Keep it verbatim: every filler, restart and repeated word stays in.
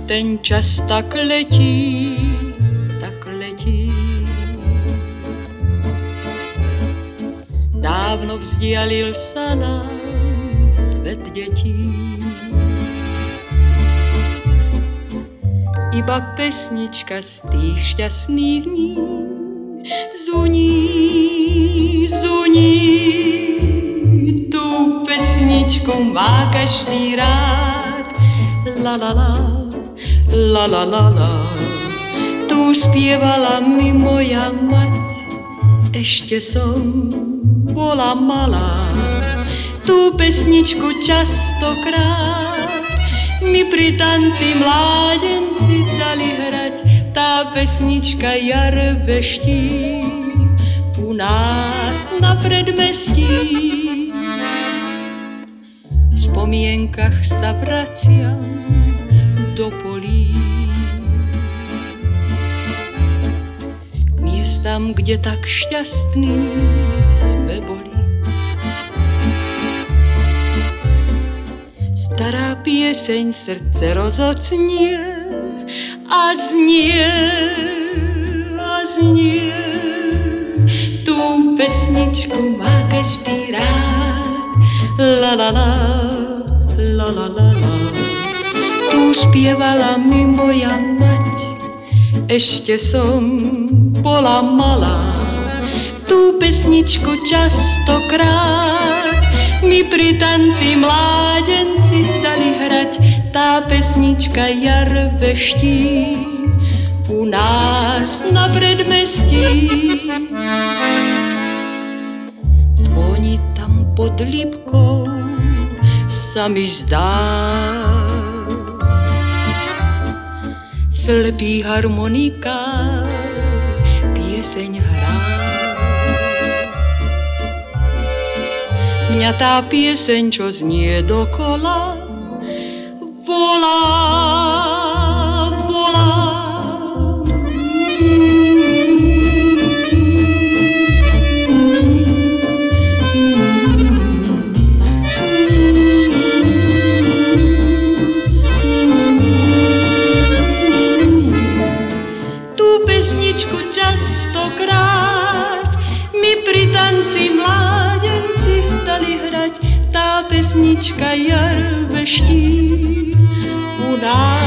ten čas tak letí, tak letí. Dávno vzdialil sa nám svet detí. Iba pesnička z tých šťastných dní zuní, zuní. Tú pesničku má každý rád. La la la, la la la la. Tu spievala mi moja mať, ešte som bola malá. Tú pesničku častokrát mi pri tanci mládenci dali hrať. Tá pesnička jar veští u nás na predmestí. V spomienkach sa vraciam do polí, miestam, kde tak šťastní sme boli. Stará pieseň srdce rozocnie a znie, a znie. Tú pesničku má každý rád. La la la, la la la la. Tu spievala mi moja mať, ešte som bola malá. Tú pesničku častokrát mi pri tanci mládenci dali hrať. Tá pesnička jar veští u nás na predmestí. V dvoni tam pod lípkou sa mi zdá, slepý harmonikár pieseň hrá. Mňa tá pieseň, čo znie dokola, volá, volá. Tú pesničku častokrát mi pri tanci mládenci dali hrať. Tá pesnička jar veští u nás